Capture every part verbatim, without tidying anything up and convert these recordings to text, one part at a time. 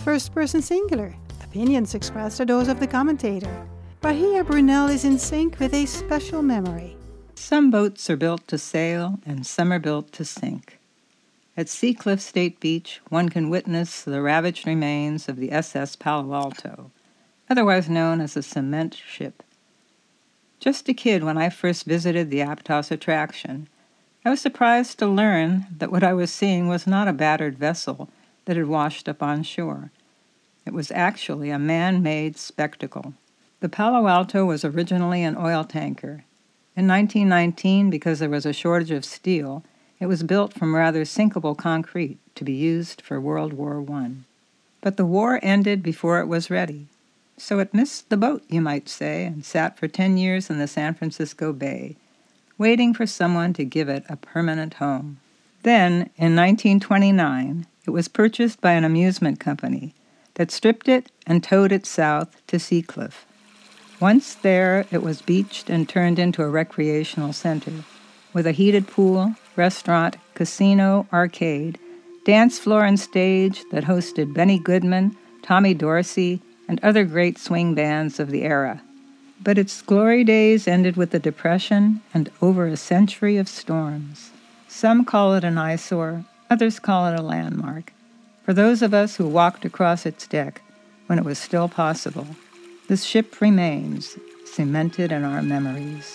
first person singular. Opinions expressed are those of the commentator. Bahia Brunel is in sync with a special memory. Some boats are built to sail and some are built to sink. At Seacliff State Beach, one can witness the ravaged remains of the S S Palo Alto, otherwise known as a cement ship. Just a kid when I first visited the Aptos attraction, I was surprised to learn that what I was seeing was not a battered vessel that had washed up on shore. It was actually a man-made spectacle. The Palo Alto was originally an oil tanker. In nineteen nineteen, because there was a shortage of steel, it was built from rather sinkable concrete to be used for World War One. But the war ended before it was ready, so it missed the boat, you might say, and sat for ten years in the San Francisco Bay, waiting for someone to give it a permanent home. Then, in nineteen twenty-nine, it was purchased by an amusement company that stripped it and towed it south to Seacliff. Once there, it was beached and turned into a recreational center, with a heated pool, restaurant, casino, arcade, dance floor and stage that hosted Benny Goodman, Tommy Dorsey, and other great swing bands of the era. But its glory days ended with the Depression and over a century of storms. Some call it an eyesore, others call it a landmark. For those of us who walked across its deck when it was still possible, this ship remains cemented in our memories.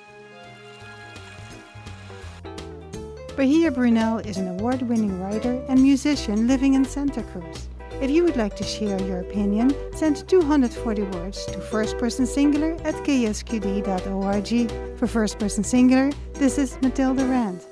Bahia Brunel is an award-winning writer and musician living in Santa Cruz. If you would like to share your opinion, send two hundred forty words to first person singular at k s q d dot org. For First Person Singular, this is Matilda Rand.